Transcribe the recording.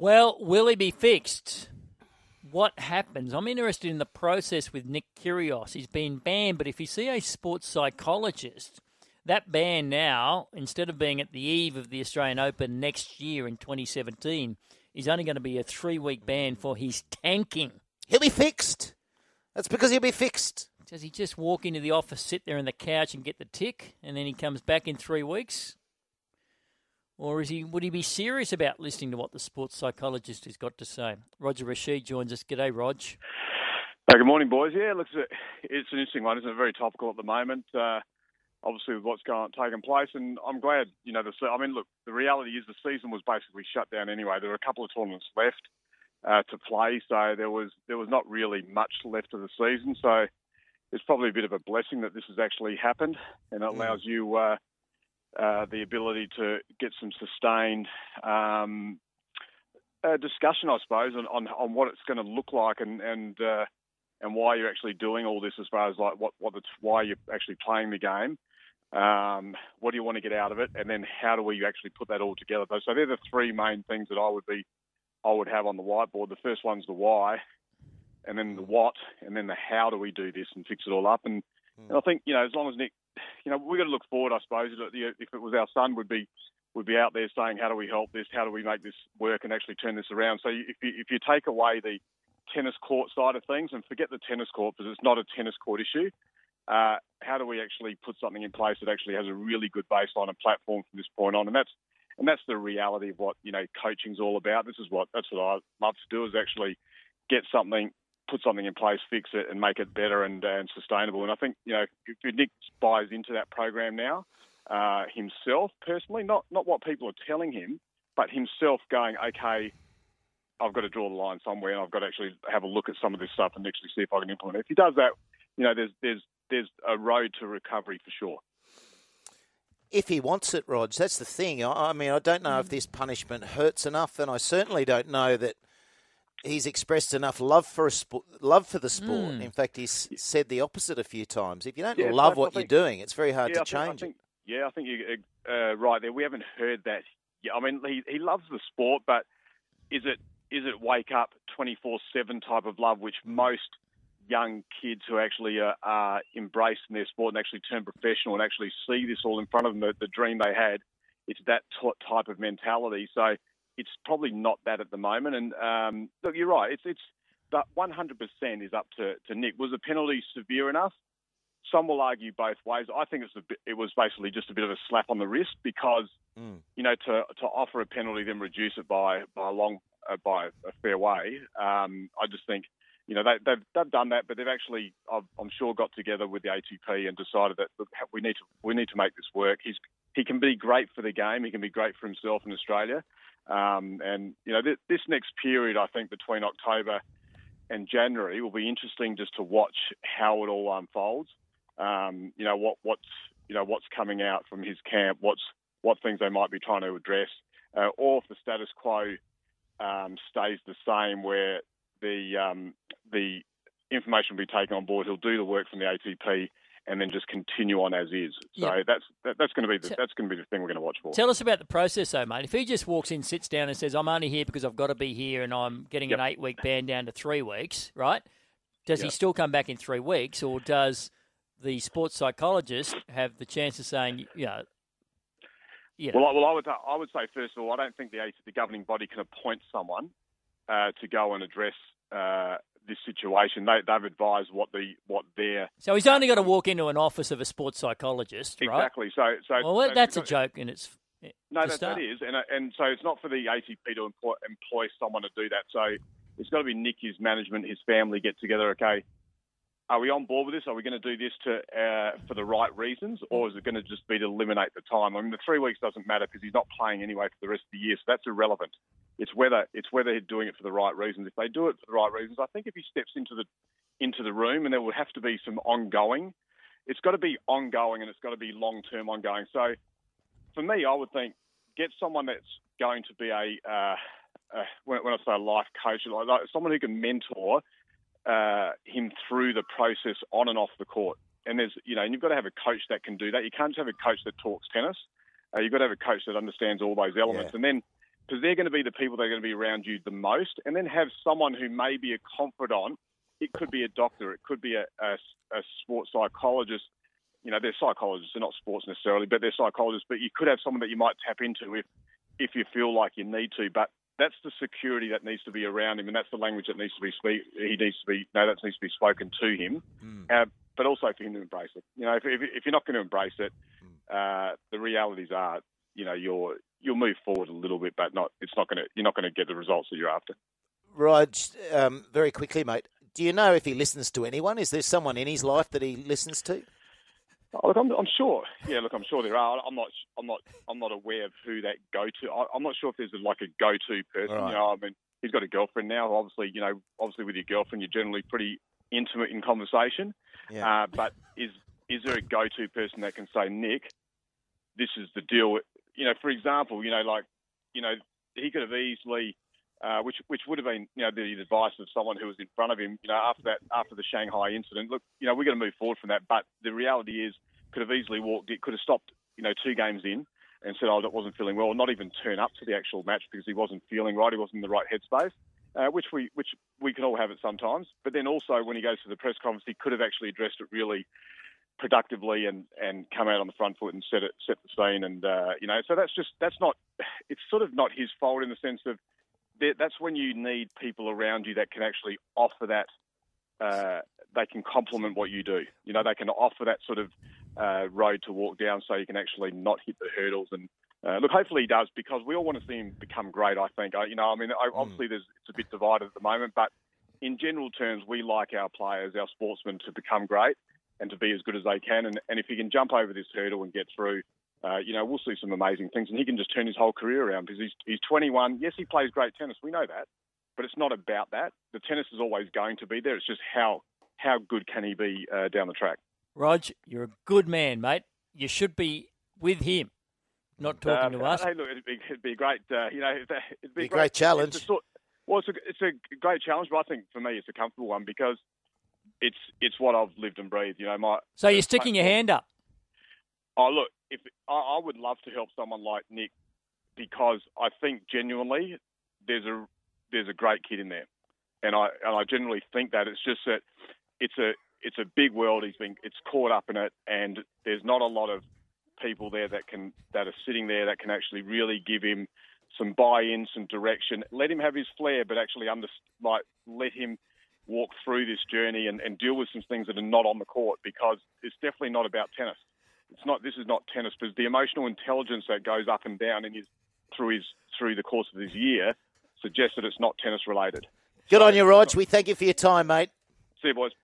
Well, will he be fixed? What happens? I'm interested in the process with Nick Kyrgios. He's been banned, but if you see a sports psychologist, that ban now, instead of being at the eve of the Australian Open next year in 2017, is only going to be a 3-week ban for his tanking. He'll be fixed. That's because he'll be fixed. Does he just walk into the office, sit there on the couch and get the tick, and then he comes back in 3 weeks? Or would he be serious about listening to what the sports psychologist has got to say? Roger Rashid joins us. G'day, Rog. Good morning, boys. Yeah, look, it's an interesting one, isn't it? Very topical at the moment, obviously with what's taken place. And I'm glad, the reality is the season was basically shut down anyway. There were a couple of tournaments left to play, so there was not really much left of the season. So it's probably a bit of a blessing that this has actually happened, and it allows you the ability to get some sustained discussion, I suppose, on what it's going to look like and why you're actually doing all this, as far as like why you're actually playing the game. What do you want to get out of it, and then how do we actually put that all together? So they're the three main things that I would have on the whiteboard. The first one's the why, and then the what, and then the how do we do this and fix it all up. And I think, as long as Nick, we've got to look forward, I suppose. If it was our son, would be out there saying, how do we help this? How do we make this work and actually turn this around? So if you take away the tennis court side of things and forget the tennis court, because it's not a tennis court issue, how do we actually put something in place that actually has a really good baseline and platform from this point on? And that's the reality of what coaching's all about. That's what I love to do, is actually put something in place, fix it, and make it better and sustainable. And I think, if Nick buys into that program now, himself personally, not what people are telling him, but himself going, okay, I've got to draw the line somewhere, and I've got to actually have a look at some of this stuff and actually see if I can implement it. If he does that, there's a road to recovery for sure. If he wants it, Rog, that's the thing. I don't know if this punishment hurts enough, and I certainly don't know that he's expressed enough love for the sport. In fact, he's said the opposite a few times. If you don't love what you're doing, it's very hard to change it. Yeah, I think you're right there. We haven't heard that. Yeah, I mean, he loves the sport, but is it wake up 24/7 type of love, which most young kids who actually are embraced in their sport and actually turn professional and actually see this all in front of them, the dream they had, it's that type of mentality. So it's probably not that at the moment. And look, you're right. It's but 100% is up to Nick. Was the penalty severe enough? Some will argue both ways. I think it was basically just a bit of a slap on the wrist, because to offer a penalty then reduce it by a fair way. I just think they've done that, but they've actually, I'm sure, got together with the ATP and decided that, look, we need to make this work. He can be great for the game. He can be great for himself in Australia. This next period, I think, between October and January will be interesting just to watch how it all unfolds. What's coming out from his camp, what things they might be trying to address, or if the status quo stays the same, where the information will be taken on board. He'll do the work from the ATP and then just continue on as is. So that's going to be the thing we're going to watch for. Tell us about the process, though, mate. If he just walks in, sits down, and says, "I'm only here because I've got to be here, and I'm getting an 8-week ban down to 3 weeks," right? Does he still come back in 3 weeks, or does the sports psychologist have the chance of saying, Well, I would say, first of all, I don't think the governing body can appoint someone to go and address this situation. They've advised what their... So he's only got to walk into an office of a sports psychologist, right? Exactly. So that's a joke, and it's... No, that is. And so it's not for the ATP to employ someone to do that. So it's got to be Nick, his management, his family get together, okay, are we on board with this? Are we going to do this for the right reasons, or is it going to just be to eliminate the time? I mean, the 3 weeks doesn't matter because he's not playing anyway for the rest of the year, so that's irrelevant. It's whether they're doing it for the right reasons. If they do it for the right reasons, I think if he steps into the room, and there will have to be some ongoing. It's got to be ongoing, and it's got to be long-term ongoing. So for me, I would think get someone that's going to be when I say a life coach, like someone who can mentor him through the process on and off the court. And and you've got to have a coach that can do that. You can't just have a coach that talks tennis. You've got to have a coach that understands all those elements. Yeah. And then because they're going to be the people that are going to be around you the most, and then have someone who may be a confidant. It could be a doctor, it could be a sports psychologist. You know, they're psychologists, they're not sports necessarily, but they're psychologists. But you could have someone that you might tap into if you feel like you need to. But that's the security that needs to be around him, and that's the language that needs to be that needs to be spoken to him. But also for him to embrace it. You know, if you're not going to embrace it, the realities are, you know, you'll move forward a little bit, but you're not going to get the results that you're after. Rog, very quickly, mate. Do you know if he listens to anyone? Is there someone in his life that he listens to? Oh, look, I'm sure. Yeah, look, I'm sure there are. I'm not aware of who that go-to. I'm not sure if there's like a go-to person. Right. You know, I mean, he's got a girlfriend now. Obviously, with your girlfriend, you're generally pretty intimate in conversation. Yeah. But is there a go-to person that can say, Nick, this is the deal? You know, for example, he could have easily. Which would have been, the advice of someone who was in front of him, after the Shanghai incident. Look, we're going to move forward from that, but the reality is, could have easily could have stopped, 2 games in and said, that wasn't feeling well, or not even turn up to the actual match because he wasn't feeling right, he wasn't in the right headspace, which we can all have it sometimes. But then also when he goes to the press conference, he could have actually addressed it really productively and come out on the front foot and set the scene, and so it's sort of not his fault in the sense of. That's when you need people around you that can actually offer that. They can complement what you do. They can offer that sort of road to walk down, so you can actually not hit the hurdles. And look, hopefully he does, because we all want to see him become great. I think. Obviously, it's a bit divided at the moment, but in general terms, we like our players, our sportsmen, to become great and to be as good as they can. And if he can jump over this hurdle and get through. We'll see some amazing things, and he can just turn his whole career around, because he's 21. Yes, he plays great tennis. We know that, but it's not about that. The tennis is always going to be there. It's just how good can he be down the track. Rog, you're a good man, mate. You should be with him, not talking to us. Hey, look, it'd be great. It'd be a great challenge. It's a great challenge, but I think for me it's a comfortable one, because it's what I've lived and breathed. So you're sticking your hand up. Oh, look, if I would love to help someone like Nick, because I think genuinely there's a great kid in there, and I genuinely think that. It's just that it's a big world. It's caught up in it, and there's not a lot of people there that are sitting there that can actually really give him some buy-in, some direction. Let him have his flair, but actually let him walk through this journey and deal with some things that are not on the court, because it's definitely not about tennis. This is not tennis, but the emotional intelligence that goes up and down through the course of his year suggests that it's not tennis related. Good on you, Rog. We thank you for your time, mate. See you, boys.